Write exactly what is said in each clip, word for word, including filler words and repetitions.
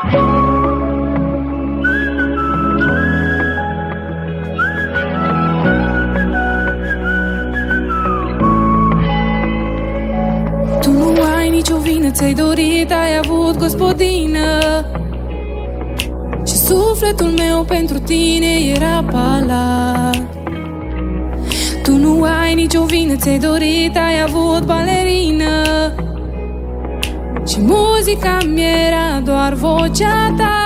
Tu nu ai nicio vină, ți-ai dorit, ai avut gospodină și sufletul meu pentru tine era palat. Tu nu ai nicio vină, ți-ai dorit, ai avut balerină și muzica mi-era doar vocea ta.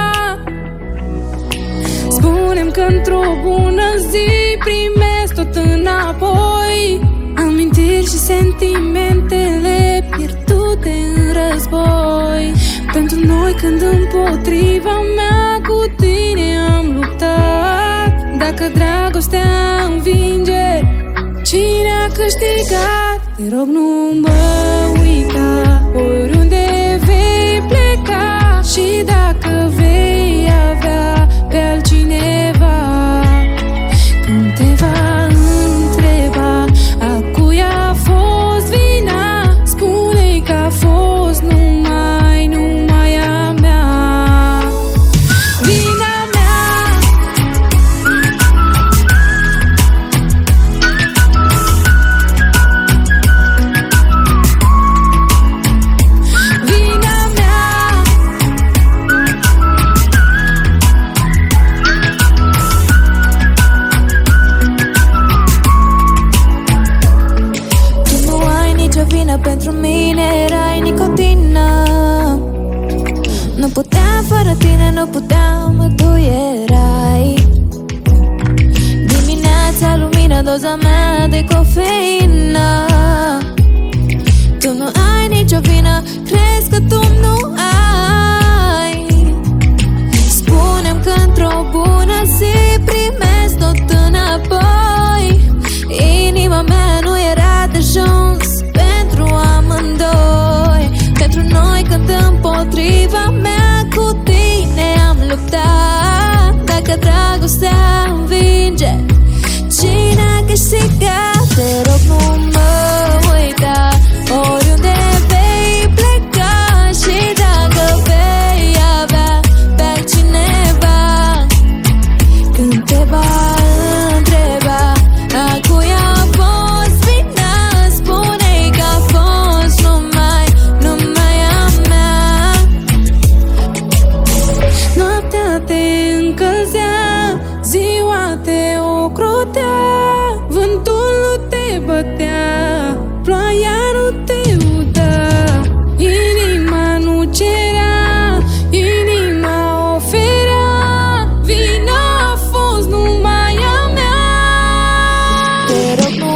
Spune-mi că într-o bună zi primesc tot înapoi amintiri și sentimentele pierdute în război. Pentru noi când împotriva mea cu tine am luptat. Dacă dragostea învinge, cine a câștigat? Te rog nu mă uita, oriunde vei pleca și dacă vei avea pe altcineva, când te va întreba a cui a fost vina, spune-i că a fost numai, numai a mea. Vina mea. Vina mea. Tu nu ai nicio vină, pentru mine erai nicotină. Nu puteam fără tine, nu puteam, mă, tu erai. Dimineața lumină, doza mea de cofeină. Tu nu ai nicio vină, crezi că tu nu ai. Spune-mi că într-o bună zi primesc tot înapoi. Inima mea nu era de ajuns pentru amândoi. Pentru noi când împotriva mea cu tine am luptat. Dacă dragostea învinge, cine a câștigat? Te rog nu mă uita, oriunde vei pleca și dacă vei avea pe altcineva, când te va întreba a cui a fost vina, spune-i că a fost numai, numai a mea. Noaptea te încălzea, ziua te ocrotea, vântul nu te bătea, ploaia nu te uda. Inima nu cerea, inima oferea, vina a fost numai a mea. Te rog nu